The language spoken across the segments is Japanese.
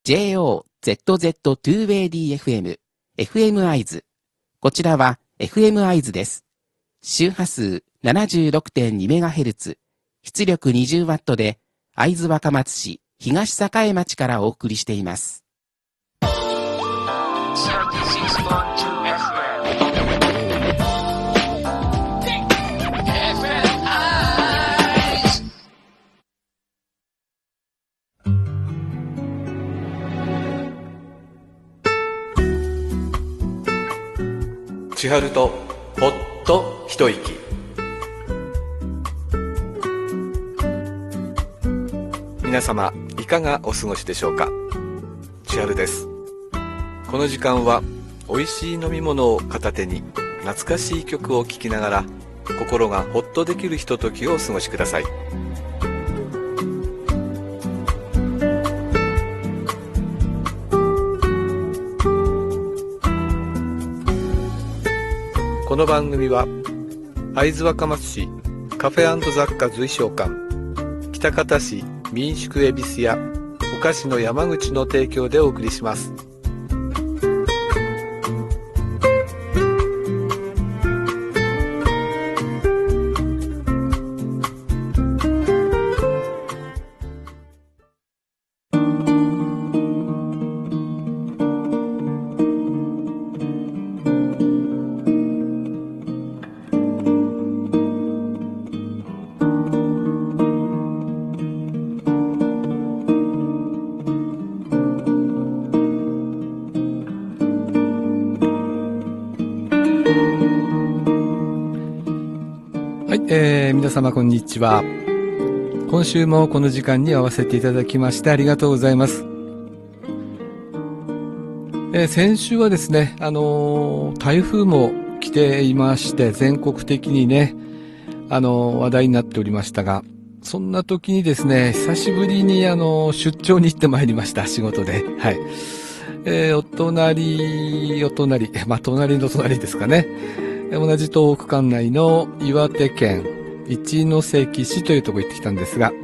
JOZZ2WAY-DFM、FM アイズ。こちらは FM アイズです。周波数 76.2MHz、出力 20W で、会津若松市東栄町からお送りしています。 千春とほっと一息。皆様いかがお過ごしでしょうか。千春です。この時間は美味しい飲み物を片手に懐かしい曲を聴きながら心がほっとできるひとときをお過ごしください。この番組は会津若松市カフェ&雑貨随商館、喜多方市民宿恵比寿屋、お菓子の山口の提供でお送りします。 皆様こんにちは。今週もこの時間に合わせていただきましてありがとうございます。先週はですね、台風も来ていまして全国的にね、話題になっておりましたが、そんな時にですね、久しぶりに出張に行ってまいりました。仕事で。はい。隣の隣ですかね。同じ東北管内の岩手県一関市というところ行ってきたんですが、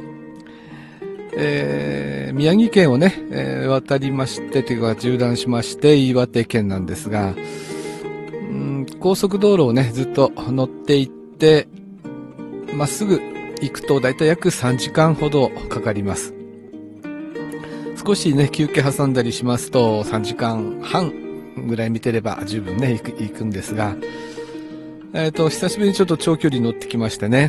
宮城県をね、渡りましてというか縦断しまして岩手県なんですが、高速道路をねずっと乗って行ってまっすぐ行くとだいたい約3時間ほどかかります。少しね休憩挟んだりしますと3時間半ぐらい見てれば十分ね行くんですが、久しぶりにちょっと長距離乗ってきましてね。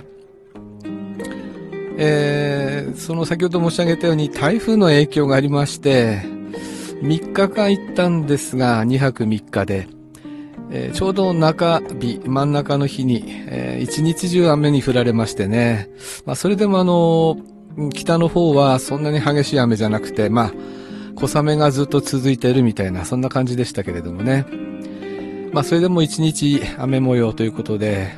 その先ほど申し上げたように台風の影響がありまして、3日間行ったんですが、2泊3日で、ちょうど真ん中の日に、一日中雨に降られましてね。それでも北の方はそんなに激しい雨じゃなくて、小雨がずっと続いているみたいな、そんな感じでしたけれどもね。それでも一日雨模様ということで、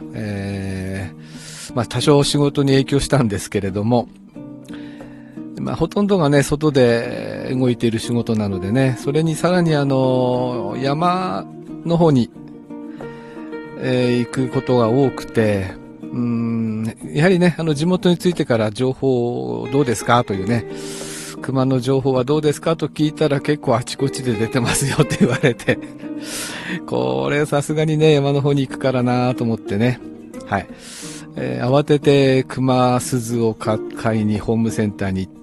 多少仕事に影響したんですけれども、ほとんどがね、外で動いている仕事なのでね、それにさらに山の方に、行くことが多くて、やはりね、地元についてから情報どうですかというね、熊の情報はどうですかと聞いたら結構あちこちで出てますよって言われてこれさすがにね山の方に行くからなと思ってね、はい、慌てて熊鈴を買いにホームセンターに行って、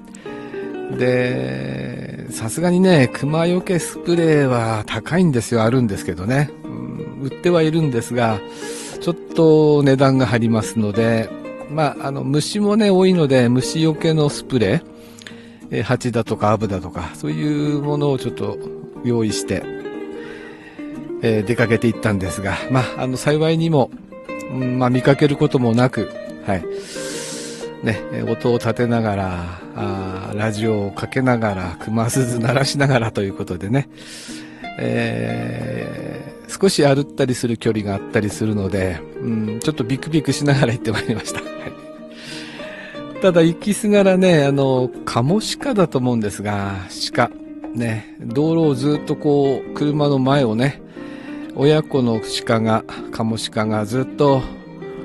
でさすがにね熊よけスプレーは高いんですよ。あるんですけどね、売ってはいるんですがちょっと値段が張りますので、虫もね多いので虫よけのスプレー、蜂だとかアブだとかそういうものをちょっと用意して、出かけていったんですが、幸いにも、見かけることもなく、はいね、音を立てながらラジオをかけながら熊鈴鳴らしながらということでね、少し歩ったりする距離があったりするので、ちょっとビクビクしながら行ってまいりました。ただ行きすがらね、カモシカだと思うんですが、鹿ね、道路をずっとこう車の前をね、親子のカモシカがずっと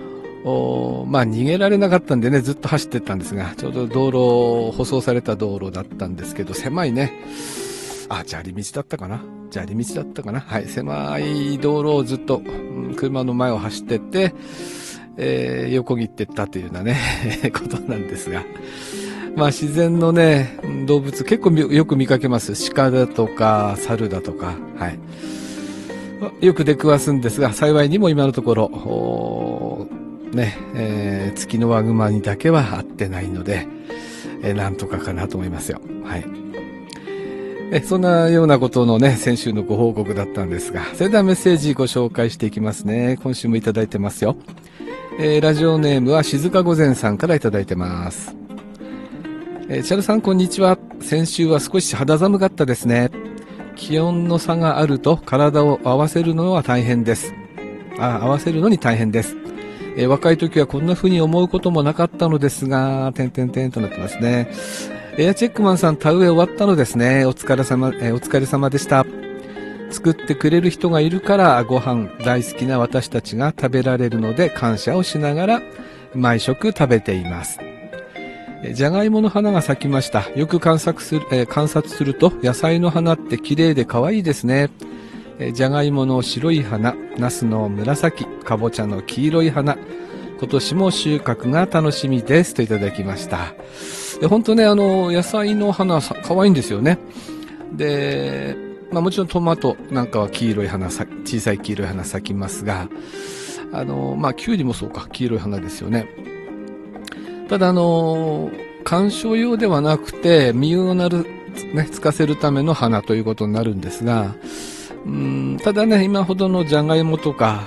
逃げられなかったんでね、ずっと走ってったんですが、ちょうど舗装された道路だったんですけど、狭いね。砂利道だったかな。はい、狭い道路をずっと、車の前を走ってって、横切ってったというようなね、ことなんですが。自然のね、動物結構よく見かけます。鹿だとか、猿だとか、はい。よく出くわすんですが、幸いにも今のところ、ツキノワグマにだけは会ってないので、なんとかかなと思いますよ。はい。そんなようなことのね、先週のご報告だったんですが、それではメッセージご紹介していきますね。今週もいただいてますよ。ラジオネームは静か御前さんからいただいてます。チャルさんこんにちは。先週は少し肌寒かったですね。気温の差があると体を合わせるのは大変です。合わせるのに大変です。若い時はこんな風に思うこともなかったのですが、となってますね。エアチェックマンさん田植え終わったのですね。お疲れ様でした。作ってくれる人がいるからご飯大好きな私たちが食べられるので感謝をしながら毎食食べています。じゃがいもの花が咲きました。よく観察すると野菜の花って綺麗で可愛いですね。じゃがいもの白い花、ナスの紫、かぼちゃの黄色い花、今年も収穫が楽しみですといただきました。本当ね、野菜の花可愛いんですよね。で、もちろんトマトなんかは小さい黄色い花咲きますが、キュウリもそうか、黄色い花ですよね。ただ観賞用ではなくて、実をつかせるための花ということになるんですが、ただね、今ほどのじゃがいもとか、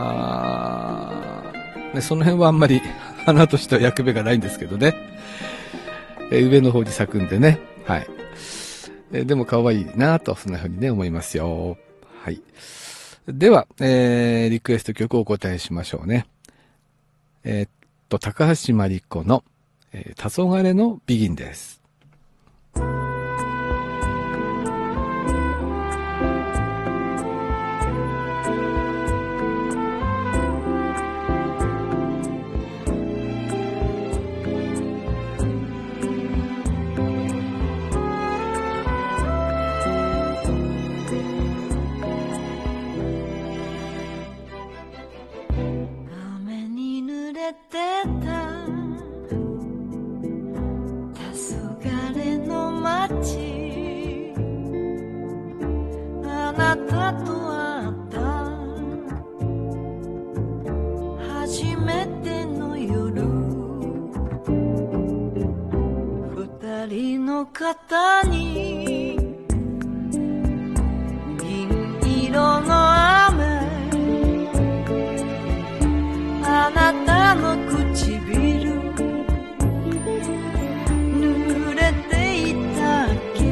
その辺はあんまり花としては役目がないんですけどね。上の方に咲くんでね。はい。でも可愛いなと、そんな風にね、思いますよ。はい。では、リクエスト曲をお答えしましょうね。高橋真理子の、黄昏のビギンです。 肩に銀色の雨、あなたの唇濡れていたっ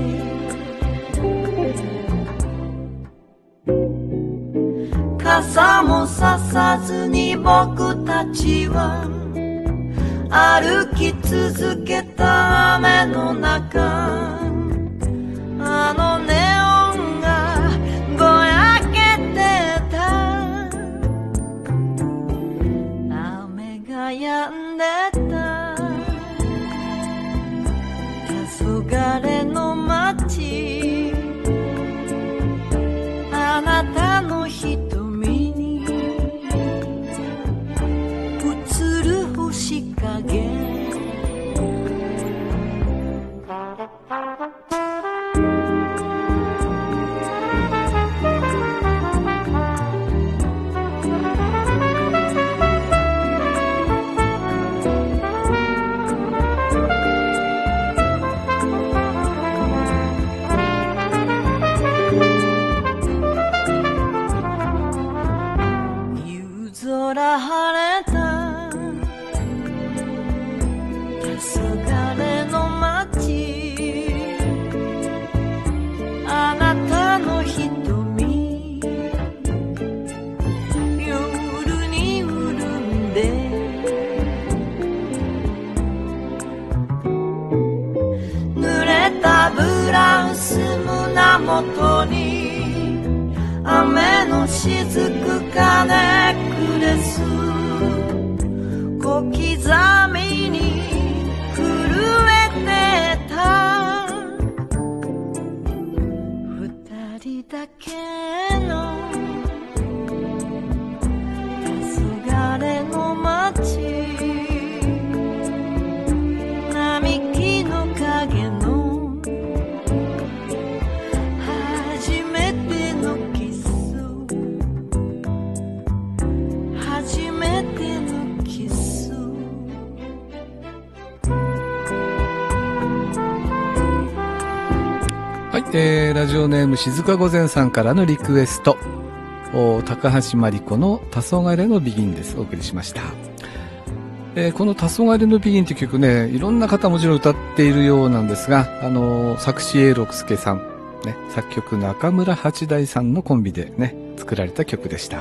け。傘もささずに僕たちは歩き続けた雨の中、あのネオンがぼやけてた。雨が止んでた黄昏の街、あなたの瞳に映る星影。空晴れた黄昏の街、あなたの瞳夜に潤んで、濡れたブラウス胸元に雨の雫かネックレス、 小刻みに震えてた二人だけの黄昏の街並木の影の初めてのキス初めてのキスはい、ラジオネーム静か御前さんからのリクエスト、高橋真理子の黄昏のビギンです。お送りしました。この黄昏のビギンという曲ね、いろんな方もちろん歌っているようなんですが、作詞永六輔さん、ね、作曲中村八大さんのコンビでね、作られた曲でした。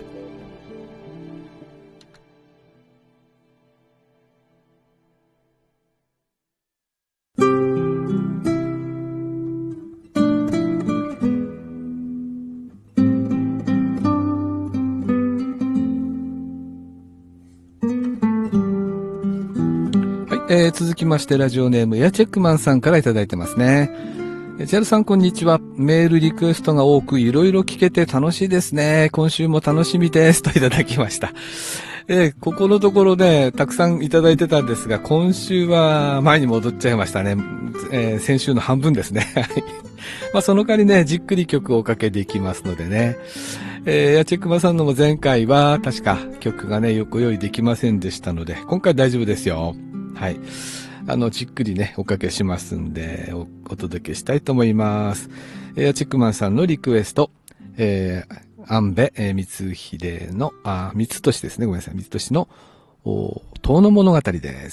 続きましてラジオネームエアチェックマンさんからいただいてますね。チャルさんこんにちは。メールリクエストが多くいろいろ聞けて楽しいですね。今週も楽しみですといただきました。ここのところね、たくさんいただいてたんですが、今週は前に戻っちゃいましたね。先週の半分ですね。まあその代わりね、じっくり曲をおかけできますのでね。エアチェックマンさんのも前回は確か曲がね、よく用意できませんでしたので、今回大丈夫ですよ。はい。じっくりね、おかけしますんで、お届けしたいと思います。エアチェックマンさんのリクエスト、安部、光秀の、三つ年ですね。ごめんなさい。三つ年の、遠野物語です。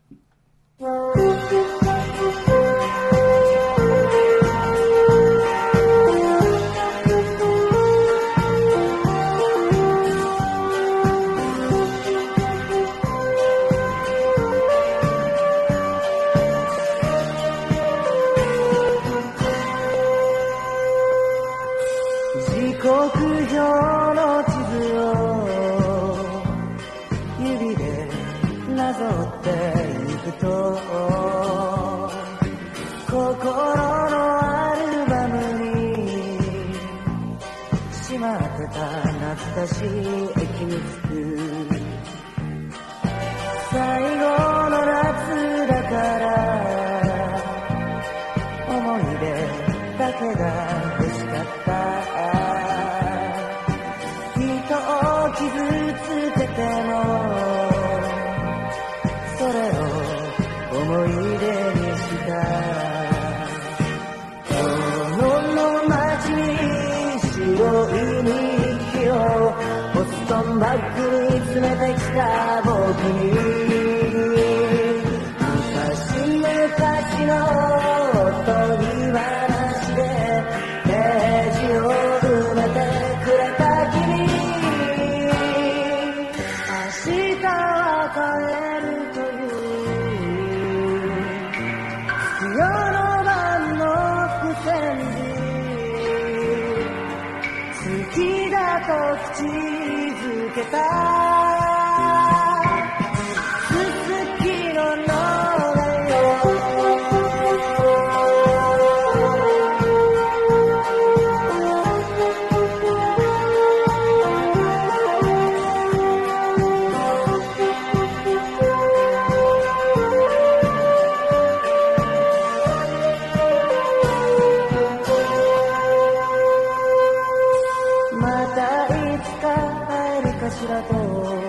バッグに詰めてきた僕に昔のおとぎ話でページを埋めてくれた君、明日は帰るという月夜の晩の伏線に好きだと口づけたすすきの野がよまたいつか会えるかしらと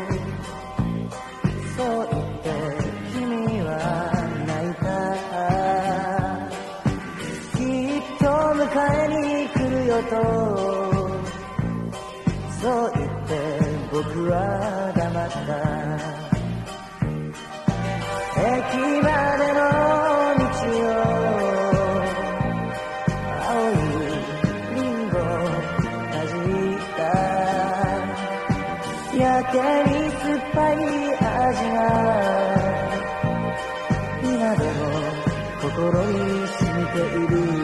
そう言って君は泣いた、きっと迎えに来るよとそう言って僕は黙った、駅までの道を青いリンゴかじったやけに酸っぱい味が今でも心に染みている、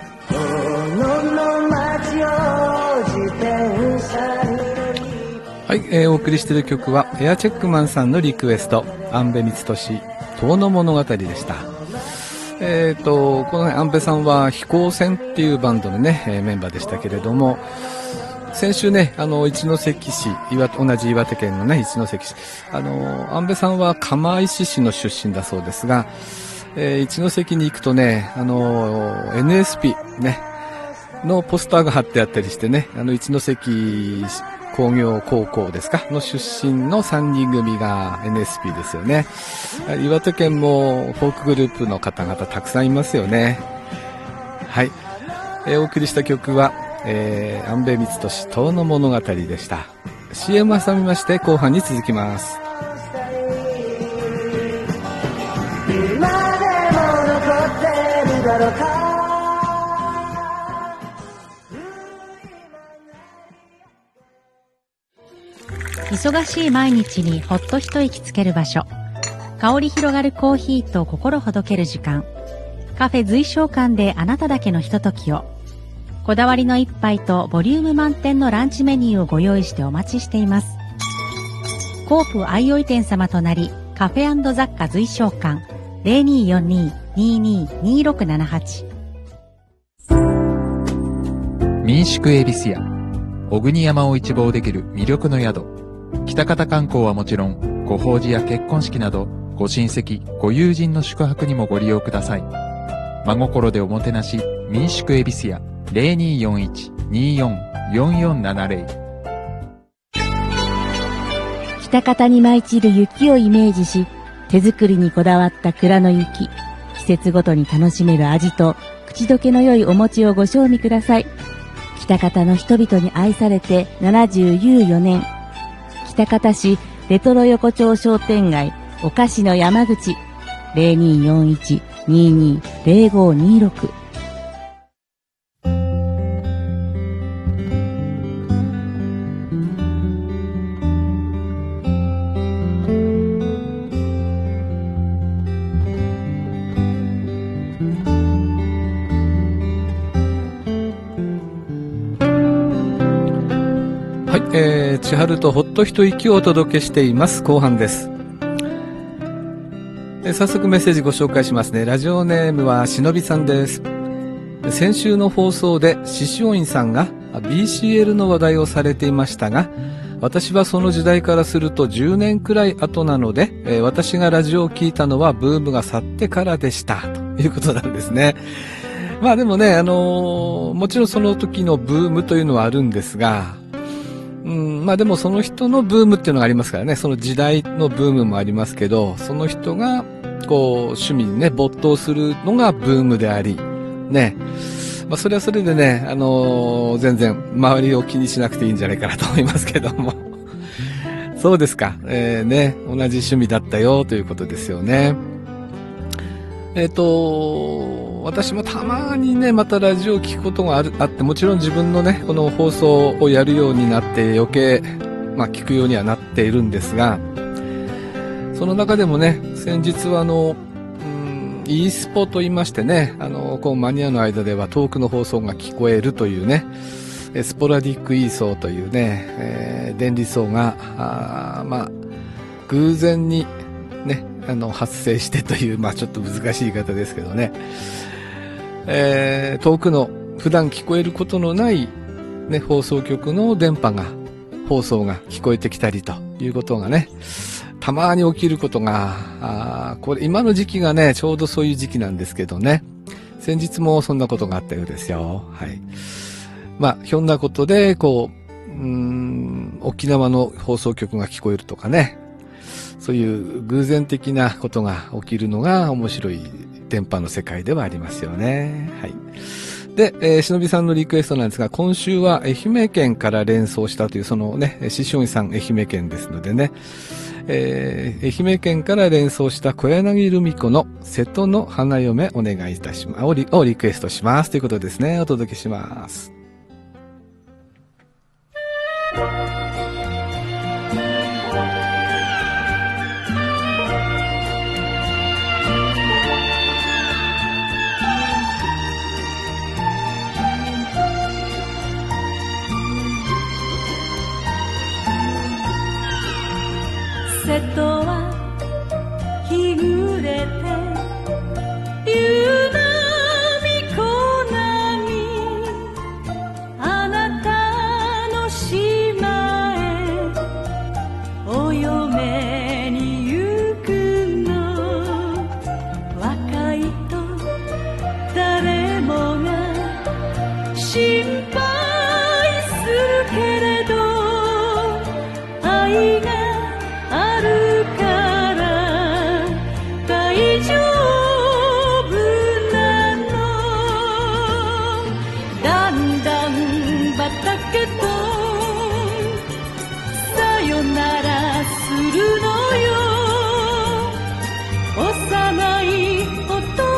遠野の街を自転車に乗り。 はい、お送りしている曲はエアチェックマンさんのリクエスト、安部光俊遠野物語でした。このね、安部さんは飛行船っていうバンドのね、メンバーでしたけれども、先週ね、一関市、同じ岩手県のね、一関市、安部さんは釜石市の出身だそうですが、一関に行くとね、NSP ね、のポスターが貼ってあったりしてね、一関工業高校ですかの出身の3人組が NSP ですよね。岩手県もフォークグループの方々たくさんいますよね。はい、お送りした曲は、安部光俊遠野物語でした。 CM 挟みまして後半に続きます。 今でも残ってるだろうか。 忙しい毎日にほっと一息つける場所、香り広がるコーヒーと心ほどける時間、カフェ随想館であなただけのひとときを。こだわりの一杯とボリューム満点のランチメニューをご用意してお待ちしています。コープ相生店様となり、カフェ&雑貨随想館 0242-222678。 民宿恵比寿屋、小国山を一望できる魅力の宿。北方観光はもちろん、ご法事や結婚式などご親戚ご友人の宿泊にもご利用ください。真心でおもてなし、民宿恵比寿屋 0241-244470。 北方に舞い散る雪をイメージし、手作りにこだわった蔵の雪、季節ごとに楽しめる味と口どけの良いお餅をご賞味ください。北方の人々に愛されて74年、北方市レトロ横丁商店街お菓子の山口 0241-220526。 千春とほっと一息をお届けしています。後半です。早速メッセージご紹介しますね。ラジオネームはしのびさんです。先週の放送で獅子音院さんが BCL の話題をされていましたが、私はその時代からすると10年くらい後なので、私がラジオを聞いたのはブームが去ってからでしたということなんですね。まあでもね、もちろんその時のブームというのはあるんですが、まあでもその人のブームっていうのがありますからね、その時代のブームもありますけど、その人がこう趣味にね没頭するのがブームでありね、まあそれはそれでね、全然周りを気にしなくていいんじゃないかなと思いますけどもそうですか、ね、同じ趣味だったよということですよね。私もたまにね、またラジオを聞くことがあって、もちろん自分のね、この放送をやるようになって余計、まあ聞くようにはなっているんですが、その中でもね、先日はe スポと言いましてね、こうマニアの間では遠くの放送が聞こえるというね、スポラディック E 層というね、電離層が、まあ、偶然にね、発生してという、まあちょっと難しい言い方ですけどね、遠くの普段聞こえることのないね、放送局の電波が、放送が聞こえてきたりということがね、たまに起きることが、これ今の時期がね、ちょうどそういう時期なんですけどね、先日もそんなことがあったようですよ。はい。まあ、ひょんなことで、こう、沖縄の放送局が聞こえるとかね、そういう偶然的なことが起きるのが面白い電波の世界ではありますよね。はい。で、しのびさんのリクエストなんですが、今週は愛媛県から連想したという、そのね、獅子音さん愛媛県ですのでね、愛媛県から連想した小柳ルミ子の瀬戸の花嫁お願いいたします。をリクエストしますということですね。お届けします。 ない弟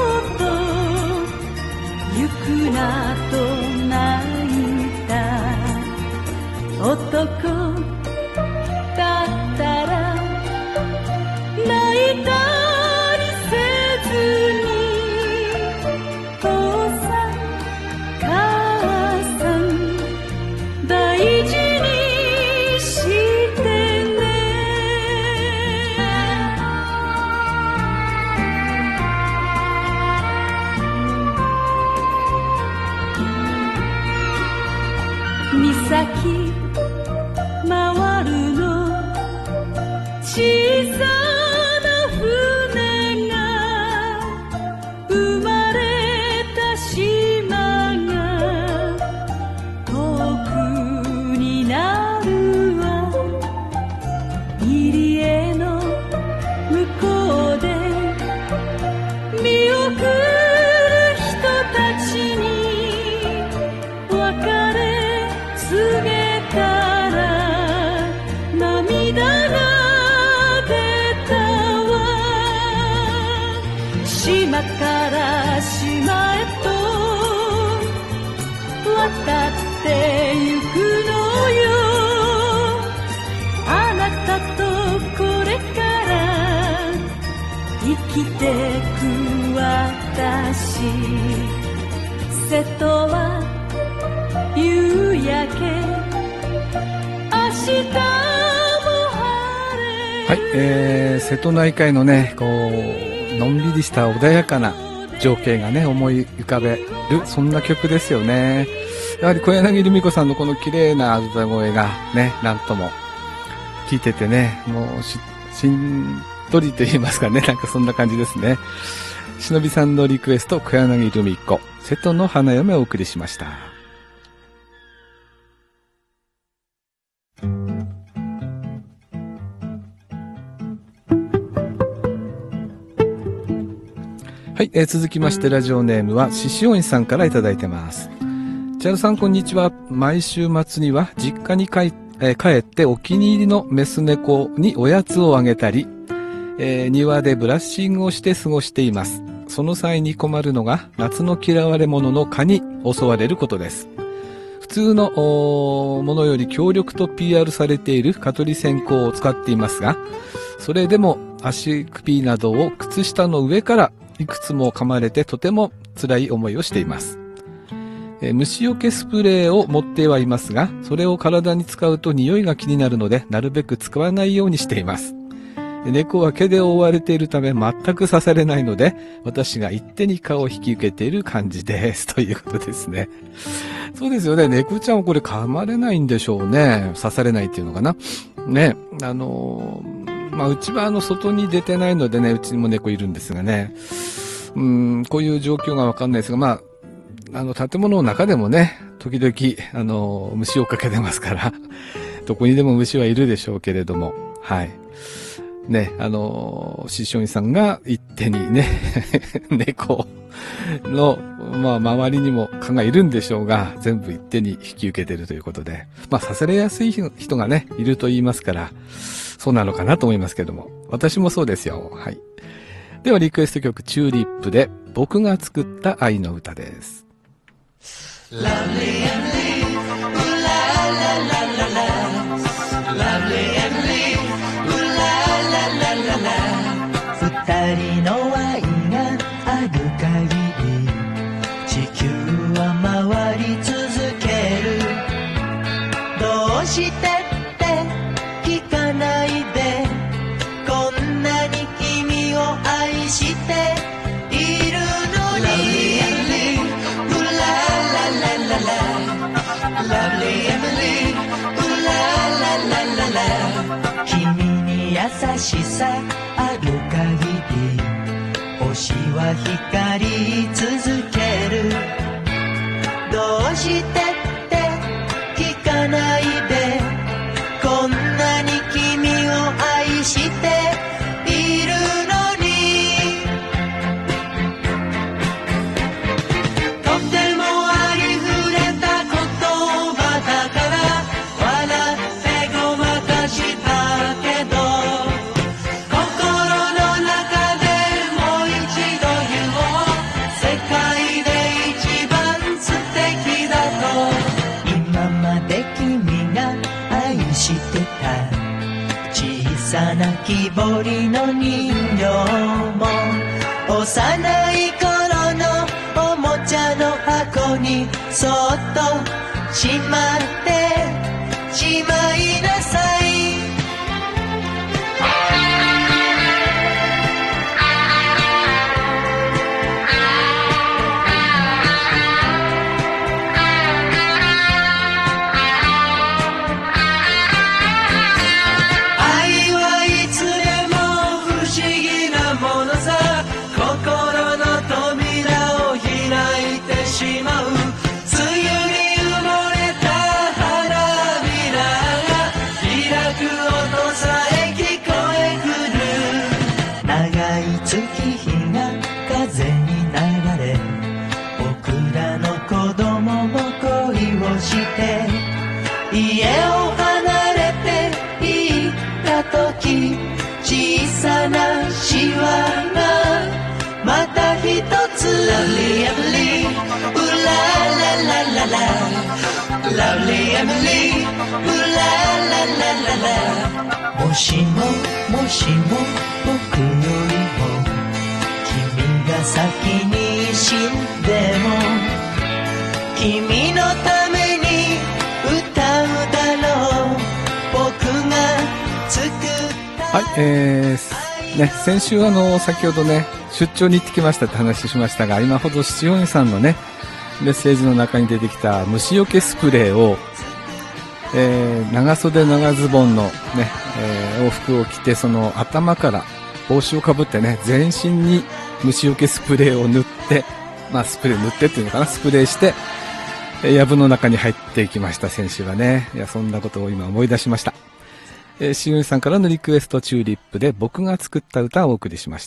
行くなと泣いた男だったら泣いたりせずに父さん母さん大事にしてね岬回るの小さな船が生まれた島が遠くになるわ入り江の向こうで見送る人たちに別れ告げたら涙が出たわ島から島へと渡ってゆくのよあなたとこれから生きてく私瀬戸は夕焼け明日も晴れ瀬戸内海のね、こう、のんびりした穏やかな情景がね、思い浮かべる、そんな曲ですよね。やはり小柳ルミ子さんのこの綺麗な歌声がね、なんとも聴いててね、もうしんどりと言いますかね、なんかそんな感じですね。しのびさんのリクエスト、小柳ルミ子、瀬戸の花嫁をお送りしました。はい、続きましてラジオネームはししおんさんからいただいてます。チャルさんこんにちは。毎週末には実家に帰ってお気に入りのメス猫におやつをあげたり、庭でブラッシングをして過ごしています。その際に困るのが夏の嫌われ者の蚊に襲われることです。普通のものより強力と PR されている蚊取り線香を使っていますが、それでも足首などを靴下の上からいくつも噛まれてとても辛い思いをしています。虫除けスプレーを持ってはいますが、それを体に使うと匂いが気になるので、なるべく使わないようにしています。猫は毛で覆われているため全く刺されないので、私が一手に蚊を引き受けている感じです。ということですね。そうですよね。猫ちゃんはこれ噛まれないんでしょうね。刺されないっていうのかな。ね。うちは外に出てないのでね、うちにも猫いるんですがね。こういう状況がわかんないですが、建物の中でもね、時々、虫をかけてますから、どこにでも虫はいるでしょうけれども、はい。ね、師匠さんが一手にね、猫の、周りにも蚊がいるんでしょうが、全部一手に引き受けているということで、刺されやすい人がね、いると言いますから、そうなのかなと思いますけども、私もそうですよ。はい。ではリクエスト曲チューリップで僕が作った愛の歌です。Lovely and leave, ooh la la la la la. Lovely and leave, ooh la la la la la. 二人の愛がある限り、地球は回り続ける。どうしてって聞かないで、こんなに君を愛しているのに。Lovely and leave, ooh la la la la la. Lovely and leave, ooh la la la la la. 君に優しさある限り、星は光り続ける。どうしてって聞かないで、こんなに君を愛しているのに。とてもありふれた言葉だから笑ってごまかしたけど、心の中でもい泣きぼりの人形も幼い頃のおもちゃの箱にそっとしまってしまいなさい。家を離れて行った時小さなシワがまた一つ Lovely Emily うららららら Lovely Emily うらららららもしももしも僕よりも君が先に死んでも君のために歌うだろう僕が作ったはい、先週先ほどね出張に行ってきましたって話しましたが、今ほど七音さんのねメッセージの中に出てきた虫除けスプレーを、長袖長ズボンのね、往復を着てその頭から帽子をかぶってね全身に虫除けスプレーを塗って、スプレー塗ってっていうのかな、スプレーして藪の中に入っていきました。先週はね、いやそんなことを今思い出しました。しおんさんからのリクエストチューリップで僕が作った歌をお送りしました。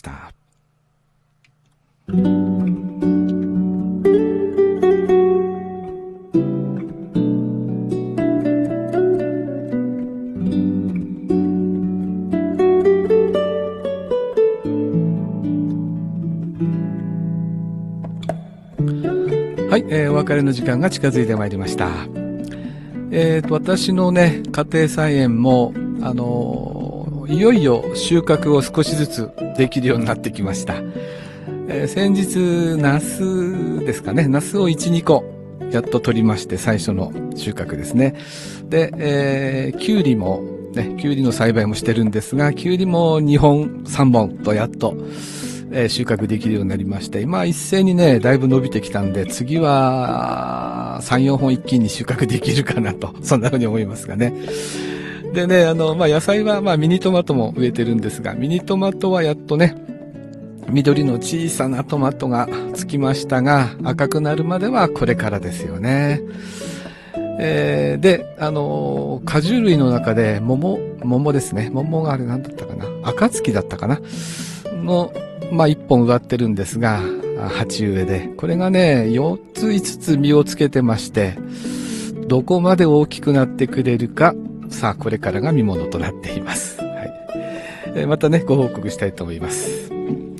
はい、お別れの時間が近づいてまいりました。私のね、家庭菜園も、いよいよ収穫を少しずつできるようになってきました。先日、ナスですかね、ナスを1、2個、やっと取りまして、最初の収穫ですね。で、キュウリも、ね、キュウリの栽培もしてるんですが、キュウリも2本、3本とやっと、収穫できるようになりまして、今一斉にね、だいぶ伸びてきたんで、次は3、4本一気に収穫できるかなと、そんなふうに思いますがね。でね、野菜はミニトマトも植えてるんですが、ミニトマトはやっとね、緑の小さなトマトがつきましたが、赤くなるまではこれからですよね。で、果汁類の中で桃ですね。桃があれ何だったかな、暁だったかなの、1本植わってるんですが、鉢植えで。これがね、4つ5つ実をつけてまして、どこまで大きくなってくれるか、さあこれからが見ものとなっています。はい。またね、ご報告したいと思います。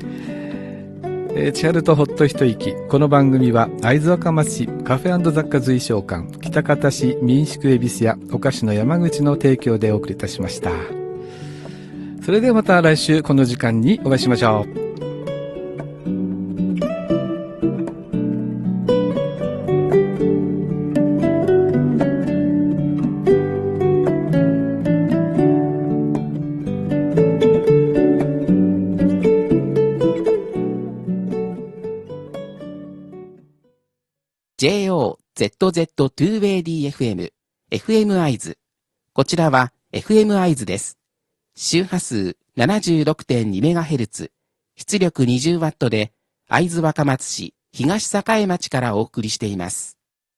千春とほっと一息。この番組は会津若松市カフェ雑貨随商館、北方市民宿恵比寿屋お菓子の山口の提供でお送りいたしました。それではまた来週この時間にお会いしましょう。 JOZZ2WAY-DFM、FM 会津。こちらは FM 会津です。周波数 76.2MHz、出力 20W で、会津若松市東栄町からお送りしています。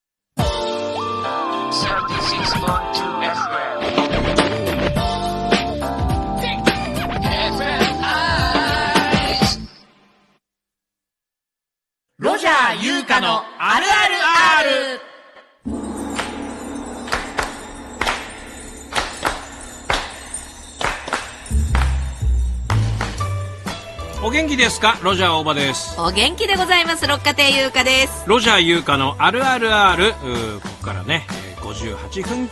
ロジャー優香のあるある R。 お元気ですか？ロジャー大場です。 お元気でございます。六花亭優香です。 ロジャー優香のあるある R。ここからね、58分